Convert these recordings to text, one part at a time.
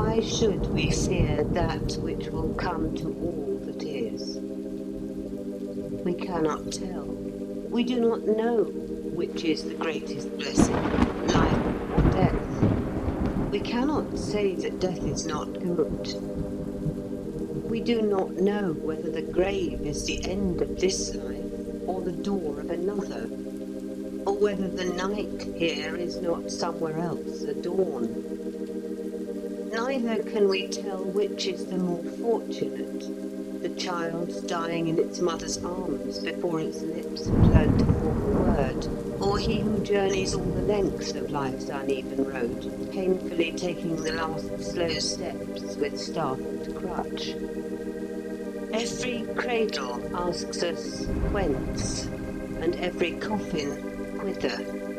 Why should we fear that which will come to all that is? We cannot tell. We do not know which is the greatest blessing, life or death. We cannot say that death is not good. We do not know whether the grave is the end of this life or the door of another, or whether the night here is not somewhere else a dawn. Neither can we tell which is the more fortunate, the child dying in its mother's arms before its lips have learned to form a word, or he who journeys all the length of life's uneven road, painfully taking the last slow steps with staff and crutch. Every cradle asks us whence, and every coffin whither.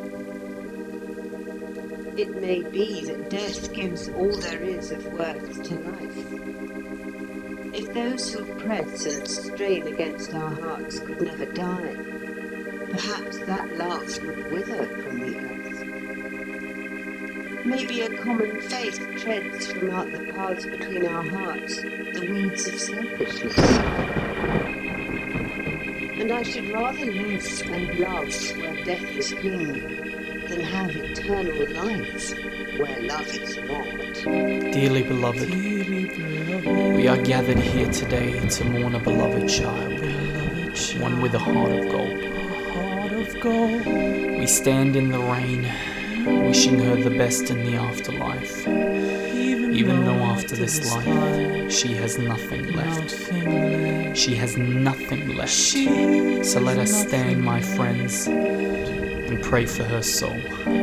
It may be that death gives all there is of worth to life. If those who press and strain against our hearts could never die, perhaps that love would wither from the earth. Maybe a common faith treads from out the paths between our hearts the weeds of selfishness. And I should rather live and love where death is king than have eternal life where love is not. Dearly beloved, we are gathered here today to mourn a beloved child, one with a heart of gold. We stand in the rain, wishing her the best in the afterlife, even though after this life she has nothing left. She has nothing left. So let us stand, my friends, and pray for her soul.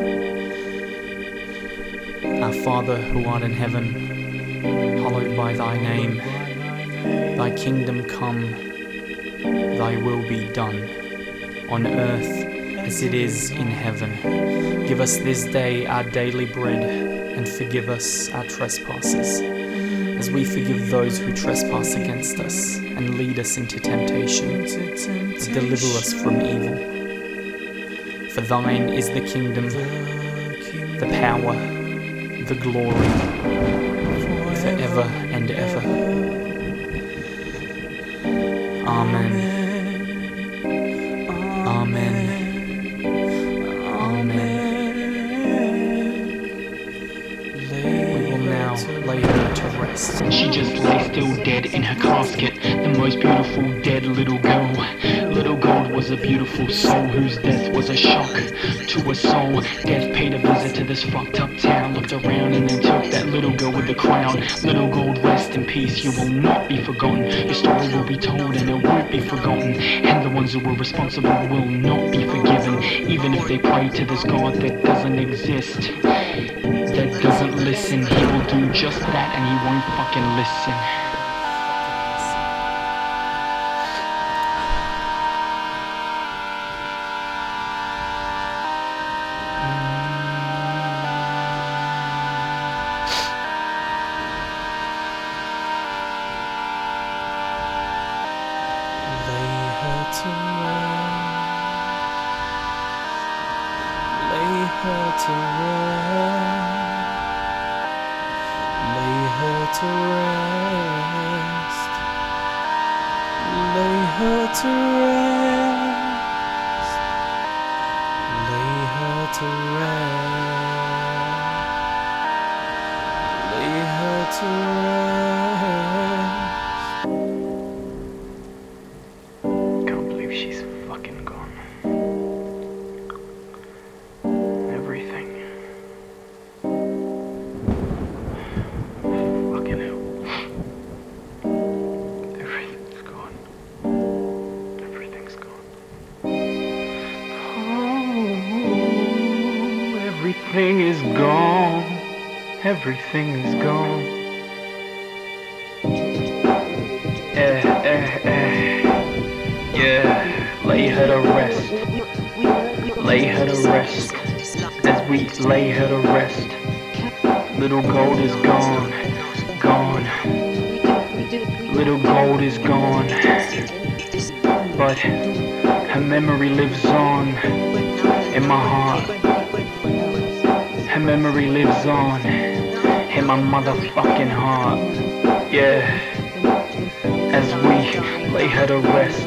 Our Father who art in heaven, hallowed by thy name. Thy kingdom come, thy will be done, on earth as it is in heaven. Give us this day our daily bread, and forgive us our trespasses, as we forgive those who trespass against us, and lead us into temptation, but deliver us from evil. For thine is the kingdom, the power, the glory, forever and ever. Amen. Amen. Lay her to rest. She just lay still dead in her casket, the most beautiful dead little girl. Little gold was a beautiful soul whose death was a shock to her soul. Death paid a visit to this fucked up town, looked around and then took that little girl with the crown. Little gold, rest in peace, you will not be forgotten. Your story will be told and it won't be forgotten, and the ones who were responsible will not be forgiven, even if they pray to this God that doesn't exist, that doesn't listen. He will do just that and he won't fucking listen. Can't believe she's fucking gone. Everything. Fucking hell. Everything's gone. Everything's gone. Oh, everything is gone. Everything is gone. Yeah, lay her to rest. Lay her to rest. As we lay her to rest. Little gold is gone. Gone. Little gold is gone. But her memory lives on in my heart. Her memory lives on in in my motherfucking heart. Yeah, as we lay her to rest,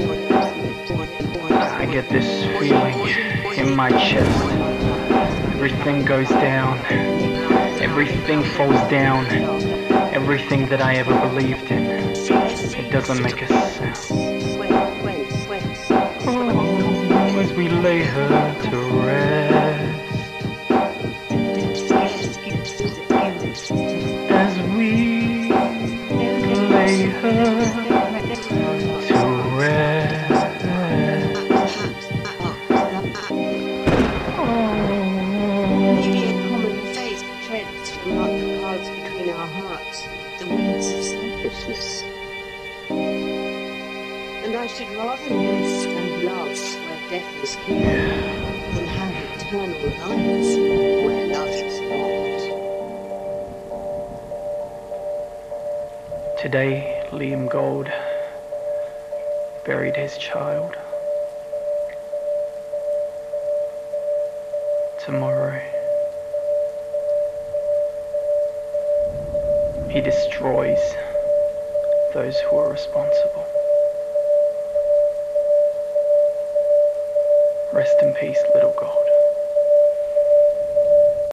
I get this feeling in my chest. Everything goes down, everything falls down, everything that I ever believed in. It doesn't make a sound. Oh, as we lay her to rest, as we lay her to rest. Maybe a common face treads from out the paths between our hearts, the weeds of selfishness. And I should rather live and love where death is here than have eternal life where love is not. Today, Liam Gold buried his child. Tomorrow, he destroys those who are responsible. Rest in peace, little gold.